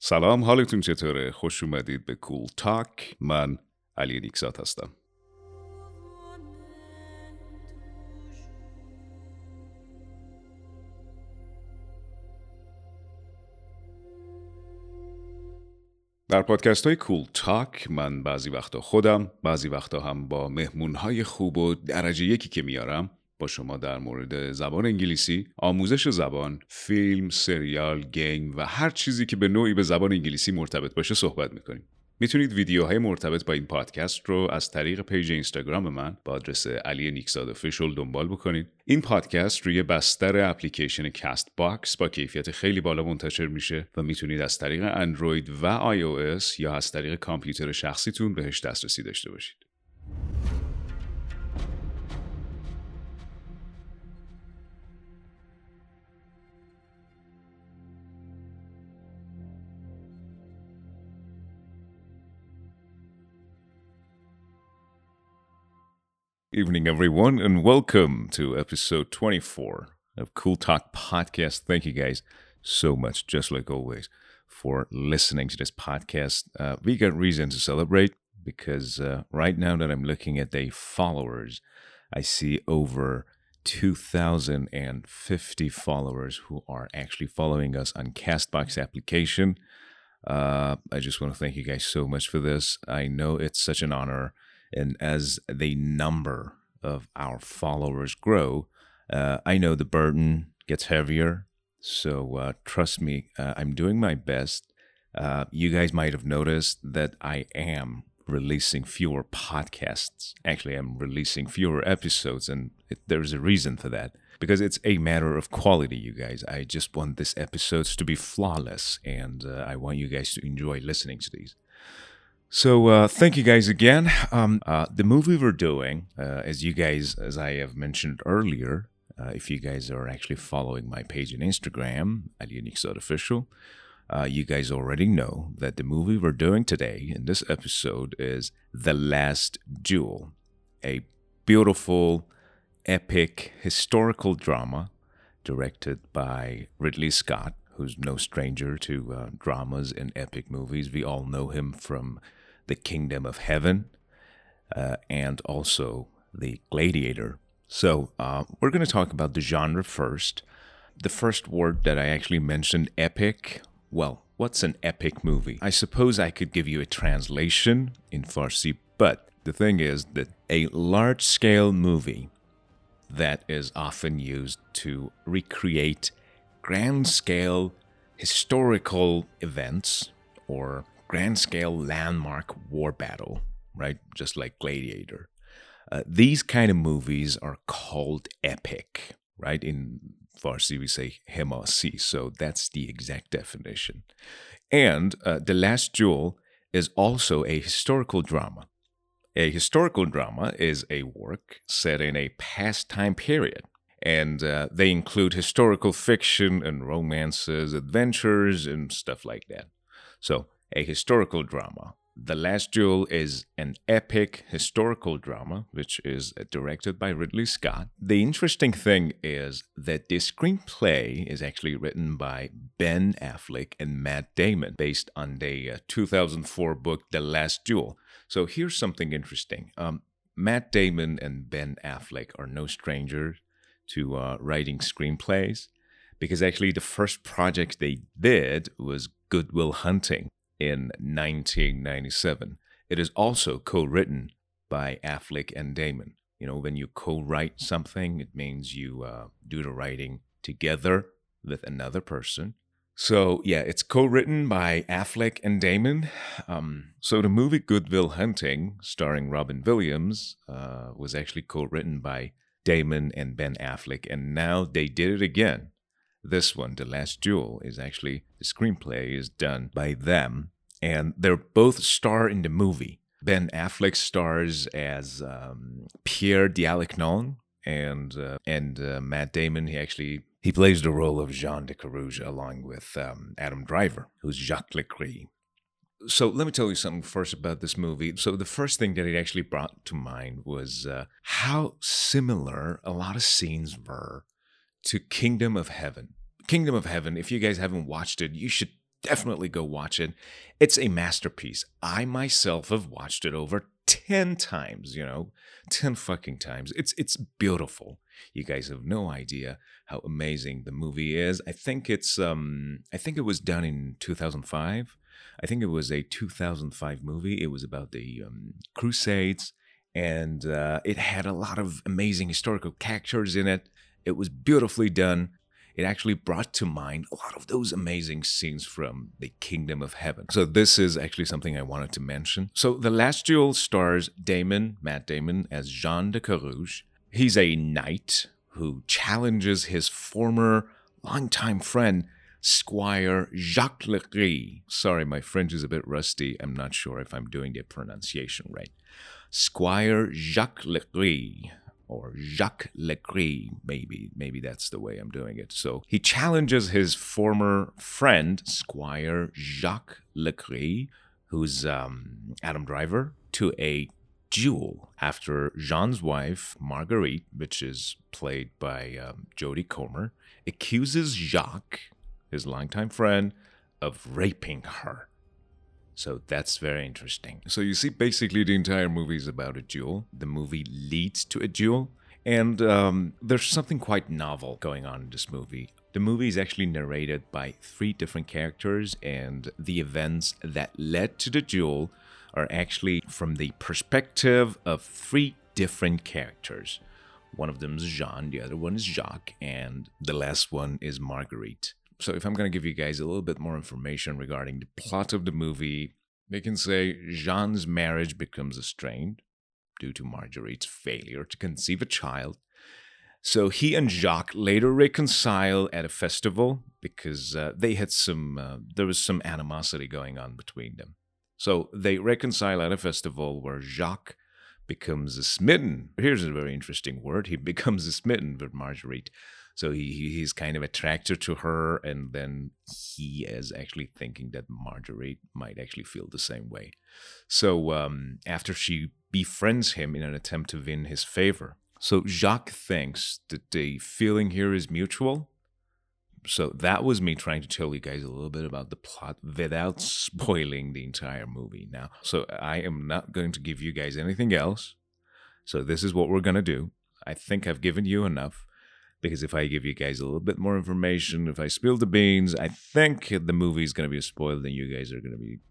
سلام، حالتون چطوره؟ خوش اومدید به کول تاک. من علی نیکزاد هستم. در پادکست های کول تاک من بعضی وقتا خودم، بعضی وقتا هم با مهمونهای خوب و درجه یکی که میارم با شما در مورد زبان انگلیسی، آموزش زبان، فیلم، سریال، گیم و هر چیزی که به نوعی به زبان انگلیسی مرتبط باشه صحبت میکنیم. میتونید ویدیوهای مرتبط با این پادکست رو از طریق پیج اینستاگرام من با آدرس علی نیکزاد افیشال دنبال بکنید. این پادکست روی بستر اپلیکیشن کاست باکس با کیفیت خیلی بالا منتشر میشه و میتونید از طریق اندروید و آی او اس یا از طریق کامپیوتر شخصیتون بهش دسترسی داشته باشید. Evening, everyone, and welcome to episode 24 of Cool Talk Podcast. Thank you guys so much, just like always, for listening to this podcast. We got reason to celebrate because right now that I'm looking at the followers, I see over 2,050 followers who are actually following us on Castbox application. I just want to thank you guys so much for this. I know it's such an honor. And as the number of our followers grow, I know the burden gets heavier. So trust me, I'm doing my best. You guys might have noticed that I am releasing fewer podcasts. Actually, I'm releasing fewer episodes, and there's a reason for that. Because it's a matter of quality, you guys. I just want these episodes to be flawless, and I want you guys to enjoy listening to these. So thank you guys again. The movie we're doing, as I have mentioned earlier, if you guys are actually following my page on Instagram, Ali Nikzad Official, you guys already know that the movie we're doing today in this episode is The Last Duel, a beautiful, epic, historical drama directed by Ridley Scott, who's no stranger to dramas and epic movies. We all know him from The Kingdom of Heaven and also The Gladiator. So we're going to talk about the genre first. The first word that I actually mentioned, epic. Well, what's an epic movie? I suppose I could give you a translation in Farsi, but the thing is that a large-scale movie that is often used to recreate grand-scale historical events or grand-scale landmark war battle, right? Just like Gladiator. These kind of movies are called epic, right? In Farsi, we say Hemasi, so that's the exact definition. And The Last Duel is also a historical drama. A historical drama is a work set in a past time period. And they include historical fiction and romances, adventures, and stuff like that. So, a historical drama. The Last Duel is an epic historical drama, which is directed by Ridley Scott. The interesting thing is that the screenplay is actually written by Ben Affleck and Matt Damon, based on the 2004 book The Last Duel. So here's something interesting. Matt Damon and Ben Affleck are no strangers to writing screenplays, because actually the first project they did was Good Will Hunting in 1997. It is also co-written by Affleck and Damon. You know, when you co-write something, it means you do the writing together with another person. So, yeah, it's co-written by Affleck and Damon. So the movie Good Will Hunting, starring Robin Williams, was actually co-written by Damon and Ben Affleck, and now they did it again. This one, The Last Duel, is actually, the screenplay is done by them, and they're both star in the movie. Ben Affleck stars as Pierre Dialecnon, and Matt Damon, he plays the role of Jean de Carouge along with Adam Driver, who's Jacques Leclerc. So let me tell you something first about this movie. So the first thing that it actually brought to mind was how similar a lot of scenes were to Kingdom of Heaven. Kingdom of Heaven, if you guys haven't watched it, you should definitely go watch it. It's a masterpiece. I myself have watched it over 10 times, 10 fucking times. It's beautiful. You guys have no idea how amazing the movie is. I think it was done in 2005. I think it was a 2005 movie. It was about the Crusades, and it had a lot of amazing historical characters in it. It was beautifully done. It actually brought to mind a lot of those amazing scenes from the Kingdom of Heaven. So this is actually something I wanted to mention. So The Last Duel stars Matt Damon, as Jean de Carouge. He's a knight who challenges his former longtime friend, Squire Jacques Legree. Sorry, my French is a bit rusty. I'm not sure if I'm doing the pronunciation right. Squire Jacques Legree, or Jacques Legree, maybe that's the way I'm doing it. So he challenges his former friend, Squire Jacques Legree, who's Adam Driver, to a duel after Jean's wife, Marguerite, which is played by Jodie Comer, accuses Jacques, his longtime friend, of raping her. So that's very interesting. So you see, basically the entire movie is about a duel. The movie leads to a duel. And there's something quite novel going on in this movie. The movie is actually narrated by 3 different characters, and the events that led to the duel are actually from the perspective of 3 different characters. One of them is Jean, the other one is Jacques, and the last one is Marguerite. So if I'm going to give you guys a little bit more information regarding the plot of the movie, they can say Jean's marriage becomes strained due to Marguerite's failure to conceive a child. So he and Jacques later reconcile at a festival because there was some animosity going on between them. So they reconcile at a festival where Jacques becomes smitten. Here's a very interesting word. He becomes smitten with Marguerite. So he's kind of attracted to her, and then he is actually thinking that Marguerite might actually feel the same way. So after she befriends him in an attempt to win his favor, so Jacques thinks that the feeling here is mutual. So that was me trying to tell you guys a little bit about the plot without spoiling the entire movie now. So I am not going to give you guys anything else. So this is what we're going to do. I think I've given you enough. Because if I give you guys a little bit more information, if I spill the beans, I think the movie is going to be spoiled, and you guys are going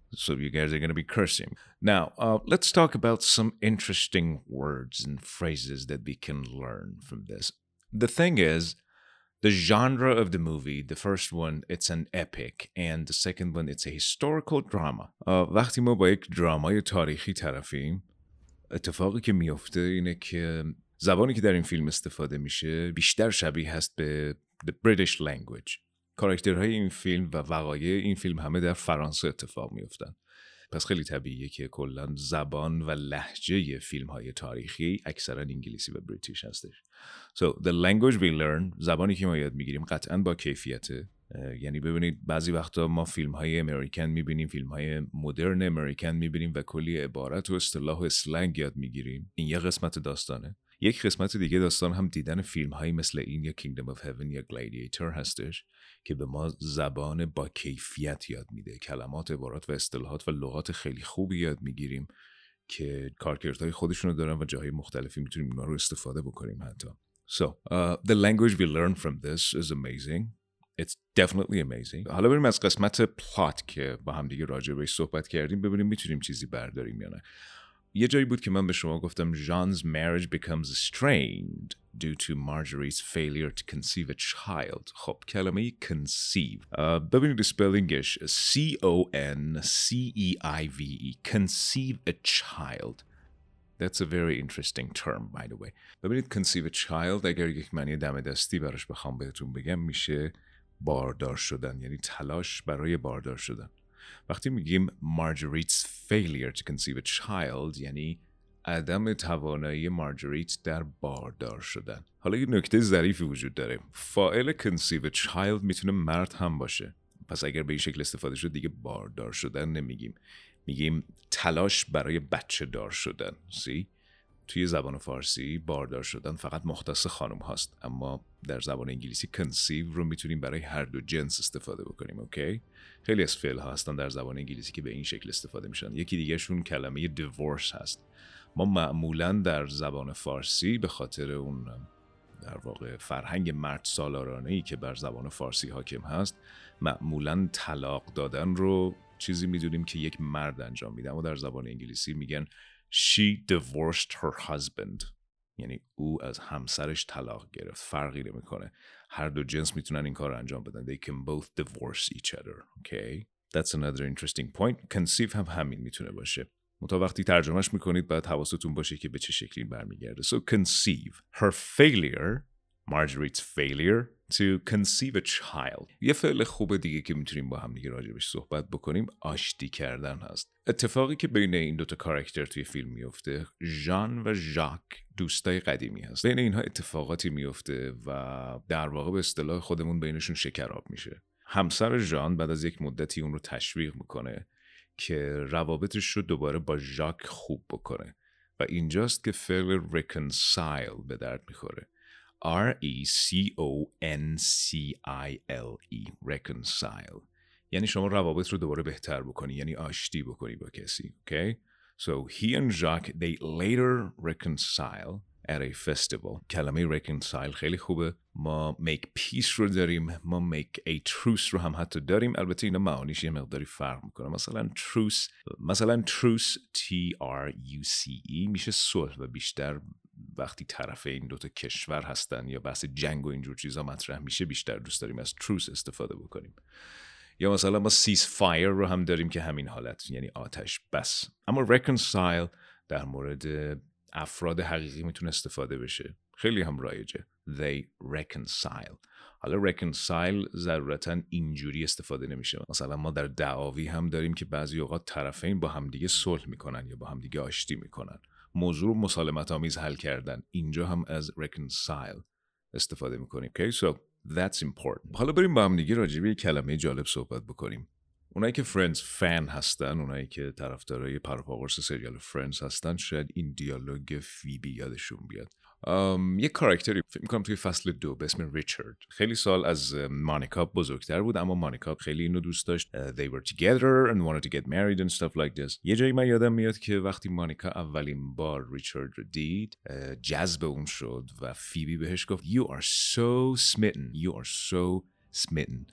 to be cursing. Now, let's talk about some interesting words and phrases that we can learn from this. The thing is, the genre of the movie, the first one, it's an epic, and the second one, it's a historical drama. وقتی ما با یک درامای تاریخی طرفیم، اتفاقی که میفته اینه که زبانی که در این فیلم استفاده میشه بیشتر شبیه هست به the British language. کاراکترهای این فیلم و وقایع این فیلم همه در فرانسه اتفاق میفتن. پس خیلی طبیعیه که کلا زبان و لهجه فیلم‌های تاریخی اکثرا انگلیسی و بریتیش هستش. So the language we learn، زبانی که ما یاد میگیریم قطعاً با کیفیته. یعنی ببینید بعضی وقتا ما فیلم‌های امریکن می‌بینیم، فیلم‌های مدرن امریکن می‌بینیم و کلی عبارت و اصطلاح و اسلنگ یاد می‌گیریم. این یه قسمت داستانه. یک قسمت دیگه داستان هم دیدن فیلم‌هایی مثل این یا Kingdom of Heaven یا Gladiator هستش که به ما زبان با کیفیت یاد میده. کلمات، عبارات و اصطلاحات و لغات خیلی خوبی یاد میگیریم که کارکردهای خودشونو دارن و جاهای مختلفی میتونیم اونا رو استفاده بکنیم حتی. So, the language we learn from this is amazing. It's definitely amazing. حالا بریم از قسمت پلات که با هم دیگه راجع بهش صحبت کردیم ببینیم میتونیم چیزی برداریم یا نه. یه جایی بود که من به شما گفتم Jean's marriage becomes strained due to Marguerite's failure to conceive a child. خب کلمه conceive ببینید spellingش C-O-N-C-E-I-V-E conceive a child. That's a very interesting term by the way. ببینید conceive a child اگر یک معنی دم دستی براش بخوام بهتون بگم میشه باردار شدن، یعنی تلاش برای باردار شدن. وقتی میگیم Marguerite's failure to conceive a child یعنی عدم توانایی مارجریت در باردار شدن. حالا یه نکته ظریفی وجود داره. فاعل conceive a child میتونه مرد هم باشه. پس اگر به این شکل استفاده شد دیگه باردار شدن نمیگیم. میگیم تلاش برای بچه دار شدن. See? توی زبان فارسی باردار شدن فقط مختص خانم هاست، اما در زبان انگلیسی conceive رو میتونیم برای هر دو جنس استفاده بکنیم. اوکی؟ خیلی از فعل ها هستن در زبان انگلیسی که به این شکل استفاده میشن. یکی دیگه شون کلمه divorce هست. ما معمولا در زبان فارسی به خاطر اون در واقع فرهنگ مرد سالارانه‌ای که بر زبان فارسی حاکم هست، معمولا طلاق دادن رو چیزی میدونیم که یک مرد انجام میده، اما در زبان انگلیسی میگن she divorced her husband، یعنی او از همسرش طلاق گرفت. فرقی نمیکنه، هر دو جنس میتونن این کار رو انجام بدن. they can both divorce each other. Okay, that's another interesting point. conceive هم همین میتونه باشه. تا وقتی ترجمهش میکنید باید حواستون باشه که به چه شکلی برمیگرده. So conceive. Her failure, Marguerite's failure to conceive a child. یه فعل خوب دیگه که میتونیم با هم دیگه راجبش صحبت بکنیم آشتی کردن هست. اتفاقی که بین این دوتا کاراکتر توی فیلم میفته، ژان و ژاک دوستای قدیمی هست. بین اینها اتفاقاتی میفته و در واقع به اصطلاح خودمون بینشون شکراب میشه. همسر ژان بعد از یک مدتی اون رو تشویق میکنه که روابطش رو دوباره با ژاک خوب بکنه و اینجاست که فعل reconcile به درد میخوره. R-E-C-O-N-C-I-L-E reconcile، یعنی شما روابط رو دوباره بهتر بکنی، یعنی آشتی بکنی با کسی. Okay? So he and Jacques they later reconcile at a festival. کلمه reconcile خیلی خوبه. ما make peace رو داریم، ما make a truce رو هم حتی داریم. البته اینا معانیش یه مقداری فرق میکنه. مثلا truce T-R-U-C-E میشه صلح و بیشتر وقتی طرف این دوتا کشور هستن یا بحث جنگ و اینجور چیزا مطرح میشه بیشتر دوست داریم از truce استفاده بکنیم. یا مثلا ما cease fire رو هم داریم که همین حالت، یعنی آتش بس. اما reconcile در مورد افراد حقیقی میتونه استفاده بشه، خیلی هم رایجه. they reconcile. حالا reconcile ضرورتاً اینجوری استفاده نمیشه. مثلا ما در دعاوی هم داریم که بعضی اوقات طرفین با همدیگه صلح میکنن یا با همدیگه آشتی میکنن، موضوع رو مسالمت آمیز حل کردن. اینجا هم از reconcile استفاده میکنیم. Okay, so that's important. حالا بریم با هم دیگه راجع به کلمه جالب صحبت بکنیم. اونایی که فرندز فن هستن، اونایی که طرفدارای پروپاگورس سریال فرندز هستن، شاید این دیالوگ فیبی یادشون بیاد. یه کاراکتری فکر می‌کنم توی فصل 2 به اسم ریچارد خیلی سال از مانیکا بزرگتر بود، اما مانیکا خیلی اینو دوست dاشت. They were together and wanted to get married and stuff like this. یه جایی من یادم میاد که وقتی مانیکا اولین بار ریچارد رو دید، جذب اون شد و فیبی بهش گفت You are so smitten. You are so smitten.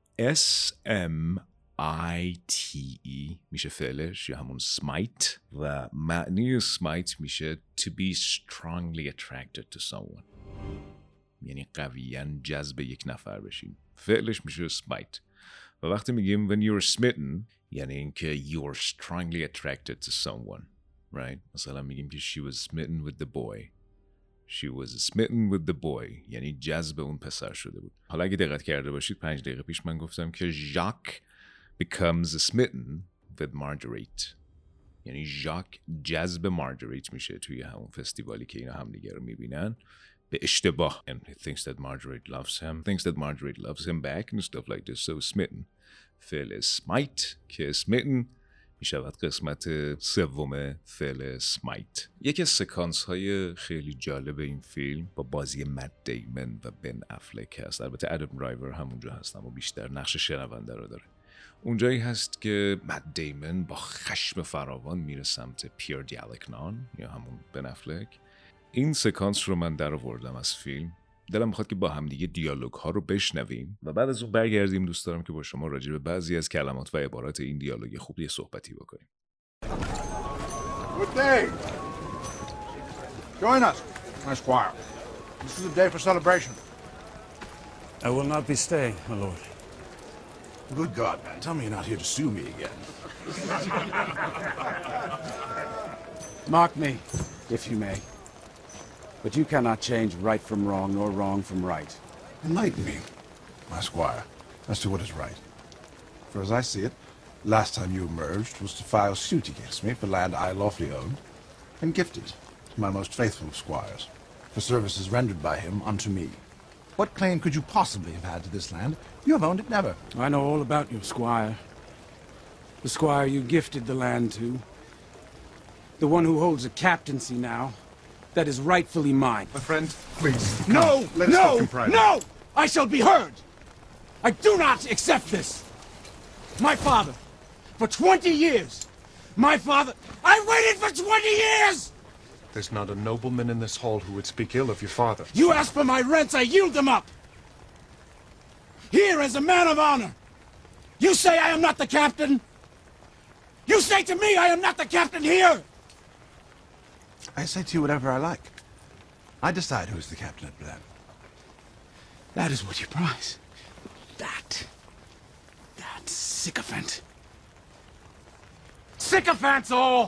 S-M-I-T-E میشه فعلش یا همون smite و معنی smite میشه to be strongly attracted to someone، یعنی قویاً جذب یک نفر بشیم. فعلش میشه smite و وقتی میگیم when you're smitten یعنی اینکه you're strongly attracted to someone, right؟ مثلا میگیم که she was smitten with the boy. She was smitten with the boy یعنی جذب اون پسر شده بود. حالا اگه دقت کرده باشید 5 دقیقه پیش من گفتم که ژاک becomes smitten with Marguerite، یعنی ژاک جذب مارگریت میشه توی همون فستیوالی که اینا همدیگه رو میبینن به اشتباه. And he thinks that Marguerite loves him, thinks that Marguerite loves him back and stuff like this. So smitten. فعل smite که smitten میشود قسمت سوم فعل smite. یکی از سکانس های خیلی جالب این فیلم با بازی مت دیمن و بن افلک هست. البته ادم درایور هم اونجا هست اما بیشتر نقش شنونده رو داره. اونجایی هست که مت دیمن با خشم فراوان میره سمت پیر دیالکنان یا همون بن افلک. این سکانس رو من در آوردم از فیلم. دلم میخواد که با هم دیگه دیالوگ ها رو بشنویم و بعد از اون برگردیم. دوست دارم که با شما راجع به بعضی از کلمات و عبارات این دیالوگ خوب یه صحبتی بکنیم. Good day. Join us, my squire. This is a day for celebration. I will not be staying, my lord. Good God, man. Tell me you're not here to sue me again. Mock me, if you may. But you cannot change right from wrong, nor wrong from right. Enlighten me, my squire, as to what is right. For as I see it, last time you emerged was to file suit against me for land I lawfully owned and gifted to my most faithful of squires for services rendered by him unto me. What claim could you possibly have had to this land? You have owned it never. I know all about you, squire. The squire you gifted the land to. The one who holds a captaincy now that is rightfully mine. My friend, please. No! Let us No! talk in private. No! I shall be heard! I do not accept this! My father, for 20 years, my father... I waited for 20 years! There's not a nobleman in this hall who would speak ill of your father. You ask for my rents, I yield them up! Here, as a man of honor, you say I am not the captain? You say to me I am not the captain here! I say to you whatever I like. I decide who's the captain at Belen. That is what you prize. That sycophant. Sycophants all!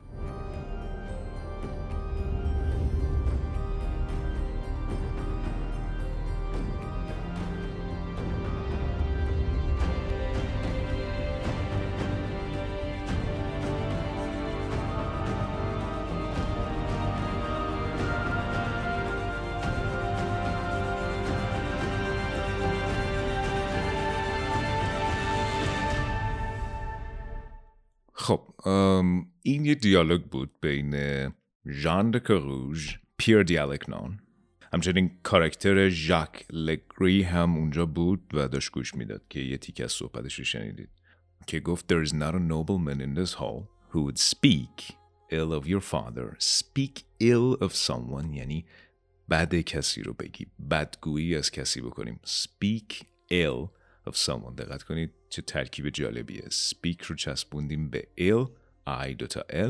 خب این یه دیالوگ بود بین ژان د کروژ، پیر دیالکنان، همچنین کاراکتر ژاک لگری هم اونجا بود و داشت گوش میداد که یه تیکه از صحبتش رو شنیدید که گفت There is not a nobleman in this hall who would speak ill of your father. Speak ill of someone یعنی بد کسی رو بگی، بدگویی از کسی بکنیم. Speak ill of someone. دقت کنید چه ترکیب جالبیه. Speak رو چسبوندیم به ill، I دوتا L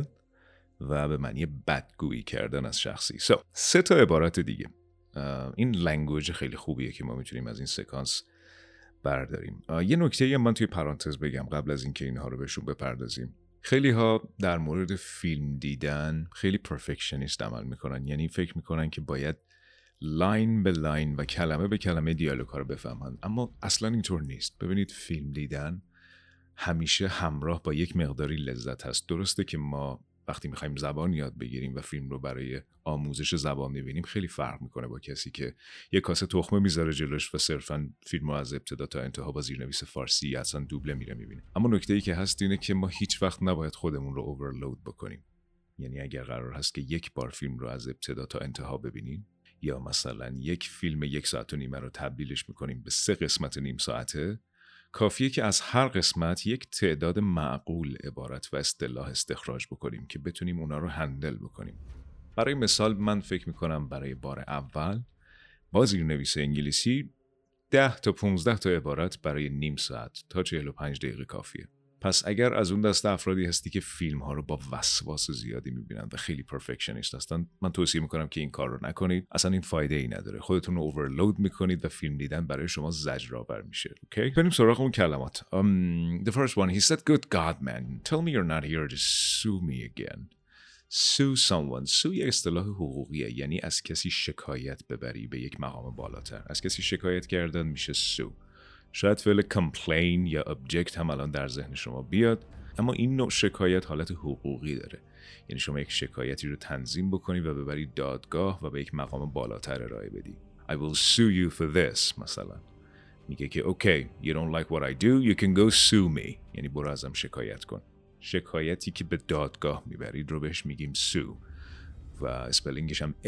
و به معنی بدگویی کردن از شخصی. سه تا عبارت دیگه. این لنگویج خیلی خوبیه که ما میتونیم از این سکانس برداریم. یه نکته من توی پرانتز بگم قبل از اینکه اینها رو بهشون بپردازیم. خیلی ها در مورد فیلم دیدن خیلی پرفکشنیست عمل میکنن، یعنی فکر میکنن که باید لاین به لاین و کلمه به کلمه دیالوگ ها رو بفهمن، اما اصلا اینطور نیست. ببینید فیلم دیدن همیشه همراه با یک مقداری لذت هست. درسته که ما وقتی میخوایم زبان یاد بگیریم و فیلم رو برای آموزش زبان میبینیم خیلی فرق میکنه با کسی که یک کاسه تخمه میذاره جلوش و صرفا فیلم رو از ابتدا تا انتها با زیرنویس فارسی اصلا دوبله میره میبینه. اما نکته ای که هست اینه که ما هیچ وقت نباید خودمون رو اوورلود بکنیم. یعنی اگر قرار هست که یک بار فیلم رو از ابتدا تا انتها ببینیم یا مثلا یک فیلم 1.5 ساعت رو تبدیلش میکنیم به 3 قسمت نیم ساعته، کافیه که از هر قسمت یک تعداد معقول عبارت و اصطلاح استخراج بکنیم که بتونیم اونا رو هندل بکنیم. برای مثال من فکر میکنم برای بار اول با زیرنویس انگلیسی 10 تا 15 تا عبارت برای نیم ساعت تا 45 دقیقه کافیه. پس اگر از اون دسته افرادی هستی که فیلم ها رو با وسواس زیادی میبینن و خیلی پرفکشنیست هستن، من توصیه میکنم که این کار رو نکنید. اصلا این فایده ای نداره. خودتون رو اوورلود میکنید و فیلم دیدن برای شما زجرآور میشه. اوکی؟ بریم سراغ اون کلمات. The first one, he said, good God man, tell me you're not here to sue me again. Sue someone. Sue یه اصطلاح حقوقیه، یعنی از کسی شکایت ببری به یک مقام بالاتر. از کسی شکایت کردن میشه sue. شاید فعل complain یا object هم الان در ذهن شما بیاد، اما این نوع شکایت حالت حقوقی داره. یعنی شما یک شکایتی رو تنظیم بکنی و ببری دادگاه و به یک مقام بالاتر ارائه بدی. I will sue you for this مثلا. میگه که okay, you don't like what I do, you can go sue me. یعنی برو ازم شکایت کن. شکایتی که به دادگاه میبرید رو بهش میگیم sue و اسپلینگش هم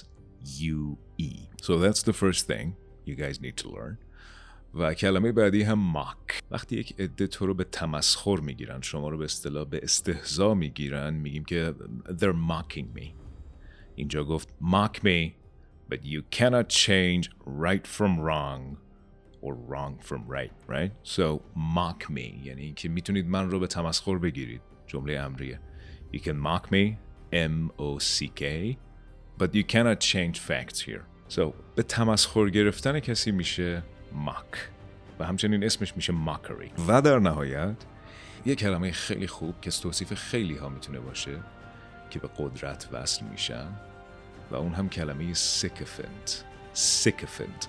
S-U-E. So that's the first thing you guys need to learn. و کلمه بعدی هم mock. وقتی یک عده تو رو به تمسخر میگیرن، شما رو به اصطلاح به استهزا میگیرن، میگیم که they're mocking me. اینجا گفت mock me, but you cannot change right from wrong or wrong from right? So mock me یعنی اینکه میتونید من رو به تمسخر بگیرید. جمله امریه. You can mock me, M-O-C-K, but you cannot change facts here. So به تمسخر گرفتن کسی میشه mock و همچنین اسمش میشه mockery. و در نهایت یه کلمه خیلی خوب که توصیف خیلی ها میتونه باشه که به قدرت وصل میشن و اون هم کلمه sycophant. Sycophant.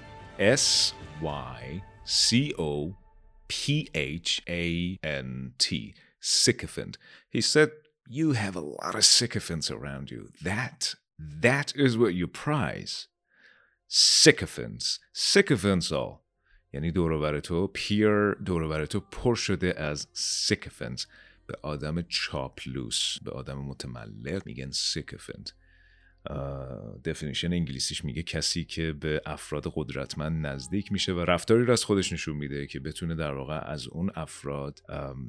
S-Y-C-O-P-H-A-N-T. Sycophant. He said, you have a lot of sycophants around you. That is what you prize. Sycophants. Sycophants all. یعنی دوروبر تو دوروبر تو پر شده از sycophants. به آدم چاپلوس، به آدم متملق میگن sycophant. دفینیشن انگلیسیش میگه کسی که به افراد قدرتمند نزدیک میشه و رفتاری رو از خودش نشون میده که بتونه در واقع از اون افراد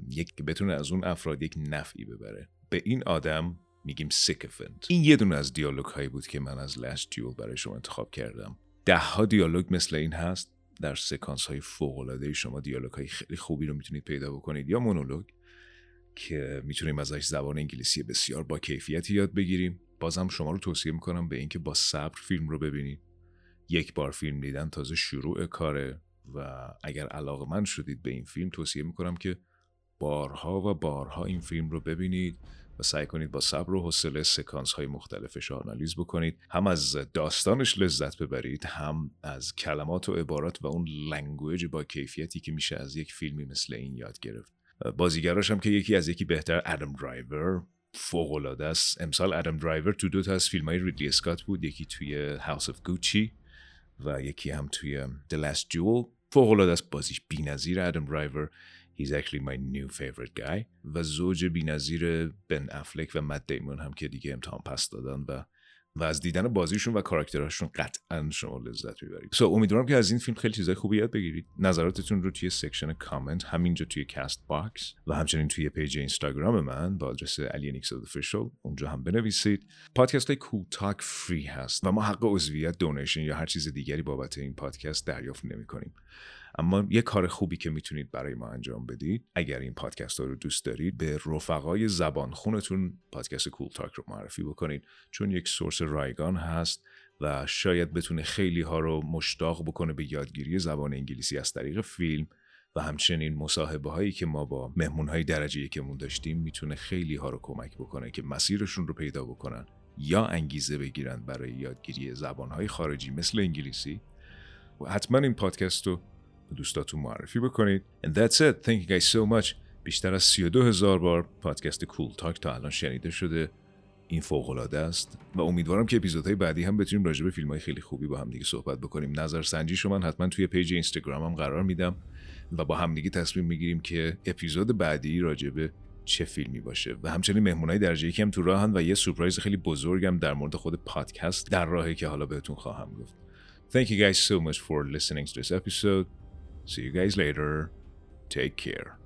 یک نفعی ببره. به این آدم میگیم sycophant. این یه دونه از دیالوگ هایی بود که من از Last Duel برای شما انتخاب کردم. 10 دیالوگ مثل این هست. در سکانس های فوق العاده شما دیالوگ های خیلی خوبی رو میتونید پیدا بکنید، یا مونولوگ که میتونیم ازش زبان انگلیسی بسیار با کیفیتی یاد بگیریم. بازم شما رو توصیه میکنم به اینکه با صبر فیلم رو ببینید. یک بار فیلم دیدن تازه شروع کاره و اگر علاقه‌مند شدید به این فیلم توصیه میکنم که بارها و بارها این فیلم رو ببینید و سعی کنید با صبر و حوصله سکانس های مختلفش رو آنالیز بکنید. هم از داستانش لذت ببرید، هم از کلمات و عبارات و اون لنگویج با کیفیتی که میشه از یک فیلمی مثل این یاد گرفت. بازیگراش هم که یکی از یکی بهتر، ادم درایور فوق العاده است. امسال ادم درایور تو 2 تا از فیلم‌های ریدلی اسکات بود، یکی توی هاوس اف گوچی و یکی هم توی The Last Duel. فوق العاده است، بازیش بی‌نظیر. ادم درایور he's actually my new favorite guy. و زوج بی‌نظیر بن افلک و مت دیمون هم که دیگه امتحان پس دادن و از دیدن بازیشون و کاراکترهاشون قطعا شما لذت میبرید. امیدوارم که از این فیلم خیلی چیزای خوبی یاد بگیرید. نظراتتون رو توی سکشن کامنت همینجا توی کاست باکس و همچنین توی پیج اینستاگرام من با آدرس alienxofficial اونجا هم بنویسید. پادکست های کول تاک فری هست و ما حق عضویت، دونیشن یا هر چیز دیگری بابت این پادکست دریافت نمی‌کنیم. اما یه کار خوبی که میتونید برای ما انجام بدید، اگر این پادکست ها رو دوست دارید، به رفقای زبانخونتون پادکست کول تاک رو معرفی بکنید، چون یک سورس رایگان هست و شاید بتونه خیلی ها رو مشتاق بکنه به یادگیری زبان انگلیسی از طریق فیلم و همچنین مصاحبه هایی که ما با مهمون های درجه یکمون داشتیم میتونه خیلی ها رو کمک بکنه که مسیرشون رو پیدا بکنن یا انگیزه بگیرن برای یادگیری زبان های خارجی مثل انگلیسی. و حتما این پادکست رو دوستاتون معرفی بکنید. And that's it. Thank you guys so much. بیشتر از 32,000 بار پادکست کول تاک تا الان شنیده شده. این فوق‌العاده است و امیدوارم که اپیزودهای بعدی هم بتونیم راجع به فیلم‌های خیلی خوبی با هم دیگه صحبت بکنیم. نظرسنجیشو من حتما توی پیج اینستاگرامم قرار میدم و با هم دیگه تصمیم میگیریم که اپیزود بعدی راجع به چه فیلمی باشه. و همچنین مهمونای درجه یکم تو راهن و یه سورپرایز خیلی بزرگم در مورد خود پادکست در راهه که حالا بهتون خواهم گفت. Thank you guys so much for listening to this episode. See you guys later. Take care.